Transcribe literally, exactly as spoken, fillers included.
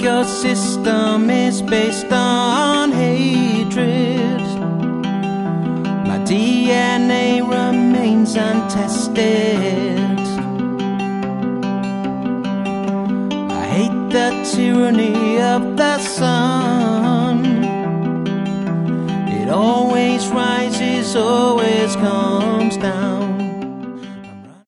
your system is based on hatred. My D N A remains untested. I hate the tyranny of the sun. It always rises, always comes down.